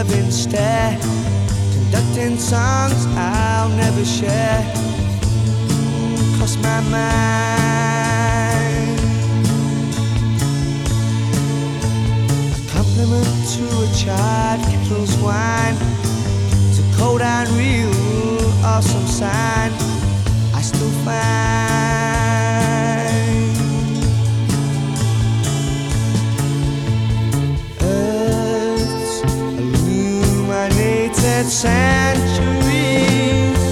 loving stare, conducting songs I'll never share. Cross my mind. A compliment to a child, kettle's wine. It's a cold and real awesome sign I still find. Earth's illuminated centuries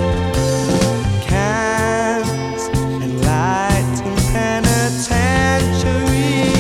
can't enlighten penitentiaries.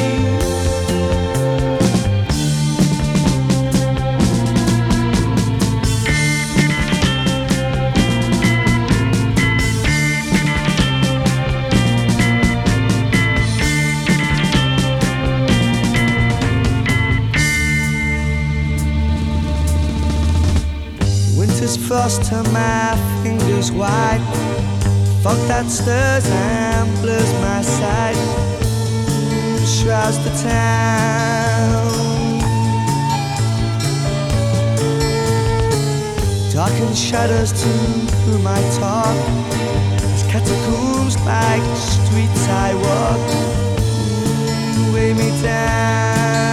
Winter's frost turn my fingers white. Fog that stirs and blurs my sight, shrouds the town. Darkened shadows to whom I talk, as catacombs like streets I walk, weigh me down.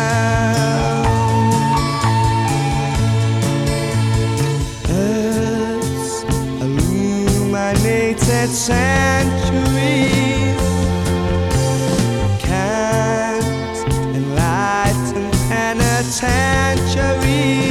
Illuminated centuries can't enlighten penitentiaries.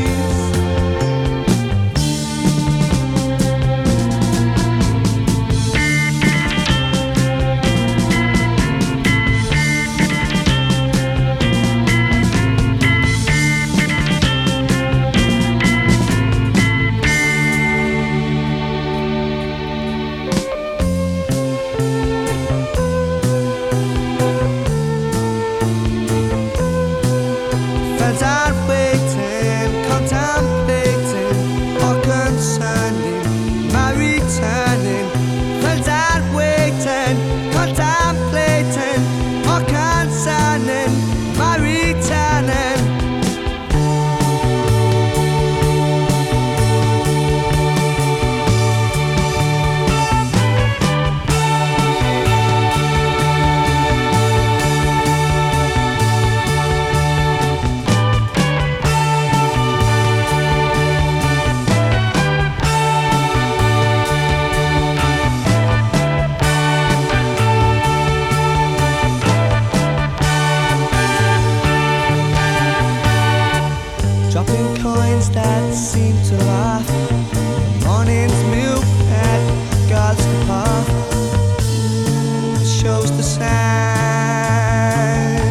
I'm waiting, contemplating, or concerning my returning. Friends I'm waiting, contemplating, or concerning my returning. Dropping coins that seem to laugh, morning's milk that guards the path, shows the sign.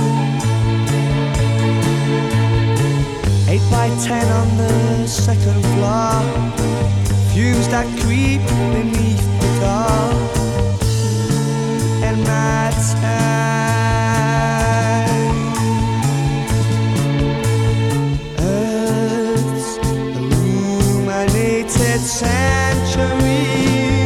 8 by 10 on the second floor, fumes that creep beneath the door, and my time. Centuries